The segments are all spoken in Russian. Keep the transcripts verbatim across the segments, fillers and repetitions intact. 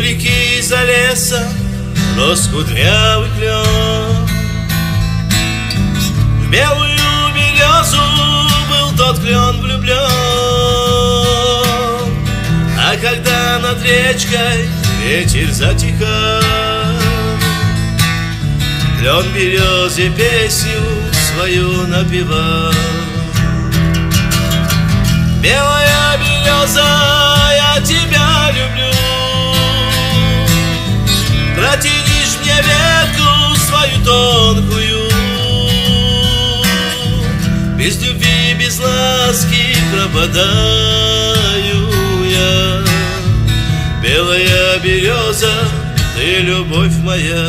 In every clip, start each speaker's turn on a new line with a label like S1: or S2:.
S1: реки за лесом рос кудрявый клен. В белую березу был тот клен влюблен. А когда над речкой ветер затихал, клен березе песню свою напевал. Белая береза, я тебя люблю, протяни ж мне ветку свою тонкую. Без любви, без ласки пропадаю я. Белая береза, ты любовь моя.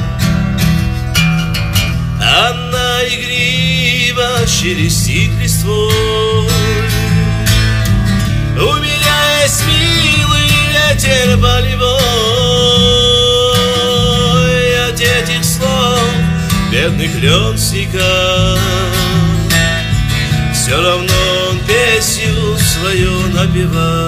S1: Она игриво шелестит листвой. У меня есть милый ветер болевой. От этих слов бедный клен сникал. Все равно он песню свою напевал.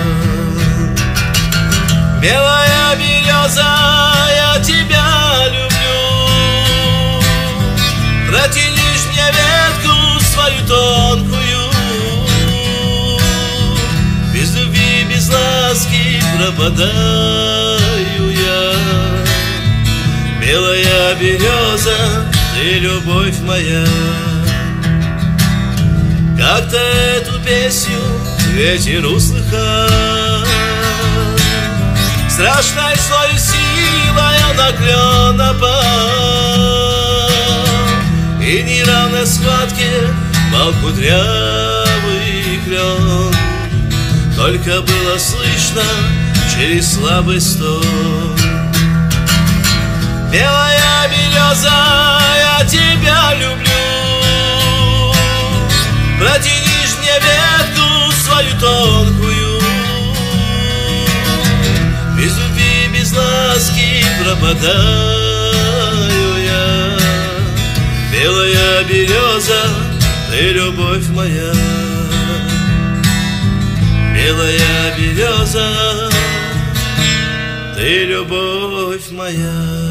S1: Белая береза, я тебя люблю, протяни ж мне ветку свою тонкую. Без любви, без ласки пропадаю я. Белая береза, ты любовь моя. Как-то эту песню ветер услыхал, страшной злой силой на клен напал. И в неравной схватке пал кудрявый клен. Только было слышно через слабый стон. Белая береза, я тебя люблю, протяни ж мне ветку свою тонкую. Без любви, без ласки пропадаю я. Белая береза, ты любовь моя. Белая береза, ты любовь моя.